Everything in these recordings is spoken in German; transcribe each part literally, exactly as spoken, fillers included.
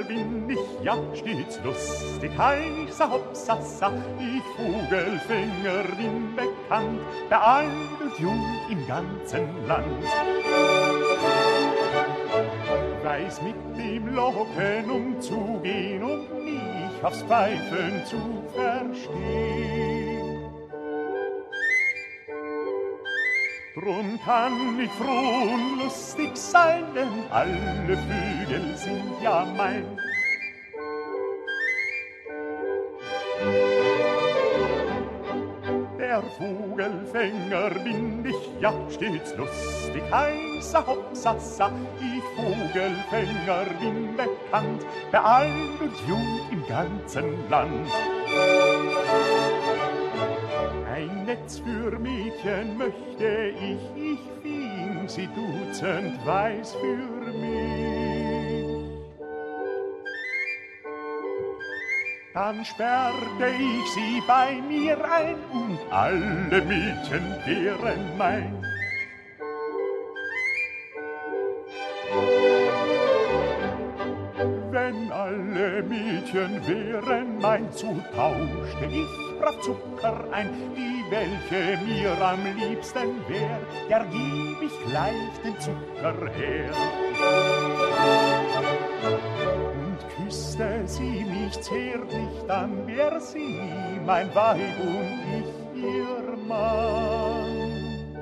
bin ich ja stets lustig, heißer Hopsasa, ich Vogelfänger bin bekannt, der alt und jung im ganzen Land. Weiß mit dem Locken umzugehen und mich aufs Pfeifen zu verstehen. Drum kann ich froh und lustig sein, denn alle Vögel sind ja mein. Der Vogelfänger bin ich ja stets lustig, heißer Hopsasa, ich Vogelfänger bin bekannt, bei alt und jung im ganzen Land. Ein Netz für Mädchen möchte ich, ich fing sie dutzend weiß für mich. Dann sperrte ich sie bei mir ein und alle Mädchen wären mein. Wenn alle Mädchen wären mein, so tauschte ich brav Zucker ein, die welche mir am liebsten wär, der geb ich gleich den Zucker her. Und küsste sie mich zärtlich, dann wär sie mein Weib und ich ihr Mann.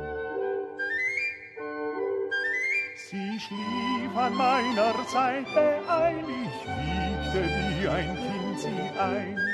Sie schlief an meiner Seite ein, ich wiegte wie ein Kind sie ein.